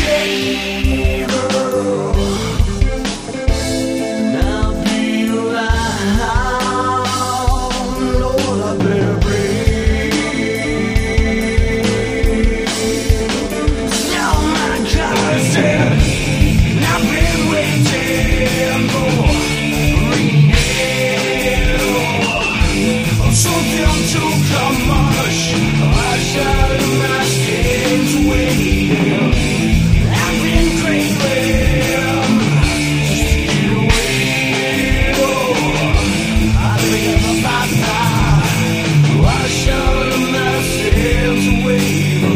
day, girl, and I'll be around. Lord, I better breathe. Oh my God, I said, and I've been waiting for something to come much. I shall my sins waiting. I've been craving just to get away. I live about that. I shall my sins waiting.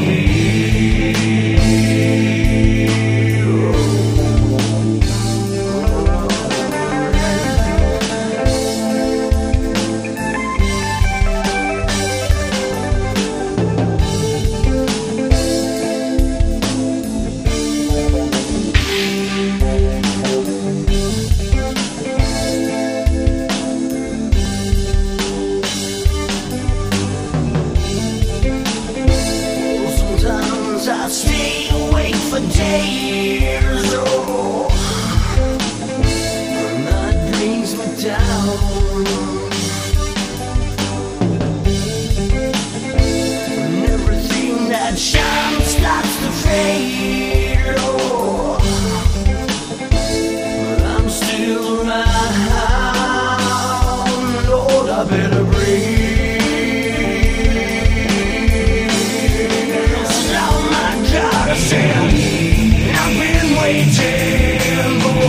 I stay awake for days, oh, and that brings me down. And everything that shines starts to fade, oh, but I'm still around. Lord, I better breathe. I've been waiting for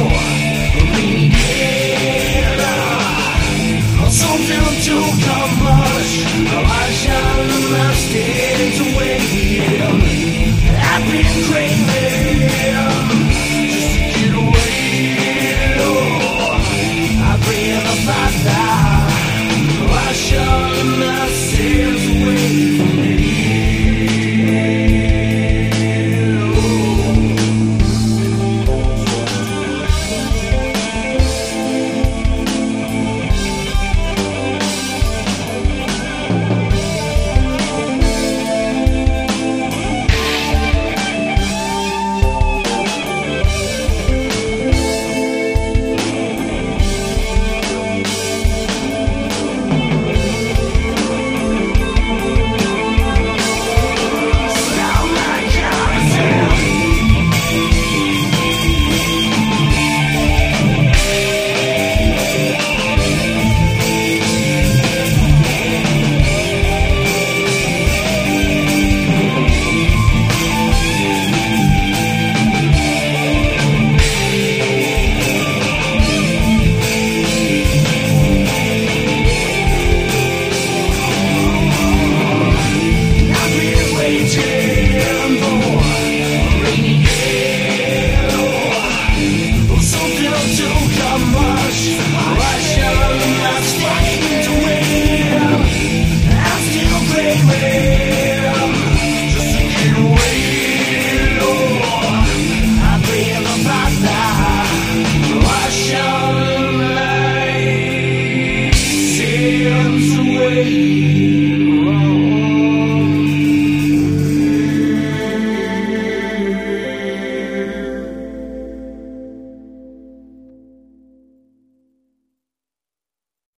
something to come much. I shall not stand to wait. I've been craving just to get away. I've been about that. I shall not stand to wait for me. Away.